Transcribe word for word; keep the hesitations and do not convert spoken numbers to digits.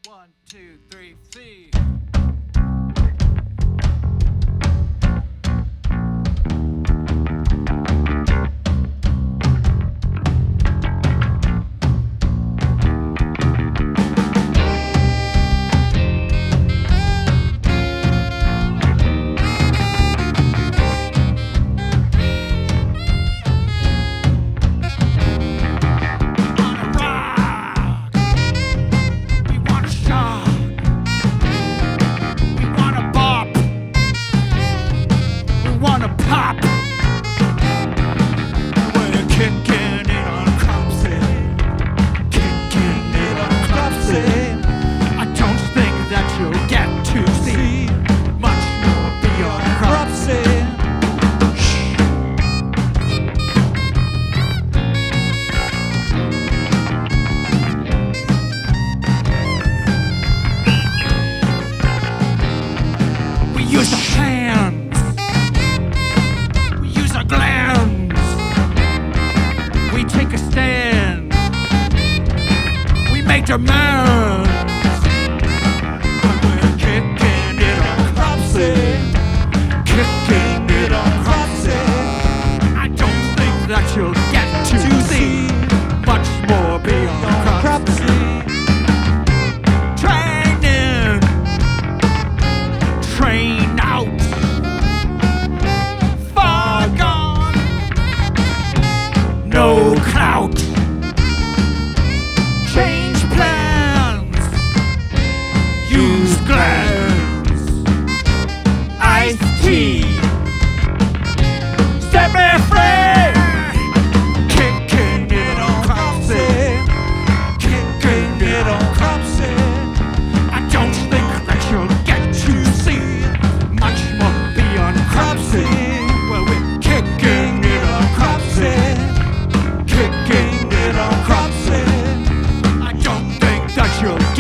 One, two, three, see. We use our hands, we use our glands, we take a stand, we make demands. When we're kicking it on Cropsey, kicking it on Cropsey, I don't think that you'll get to, to see much more beyond Cropsey. Train out, far gone, no clout. Change plans, use glands, iced tea, set me free. Kicking it on Cropsey, kicking it on Cropsey. I don't think that you'll get to see much more beyond Cropsey. Well, we're kicking it on Cropsey, kicking it on Cropsey. I don't think that you'll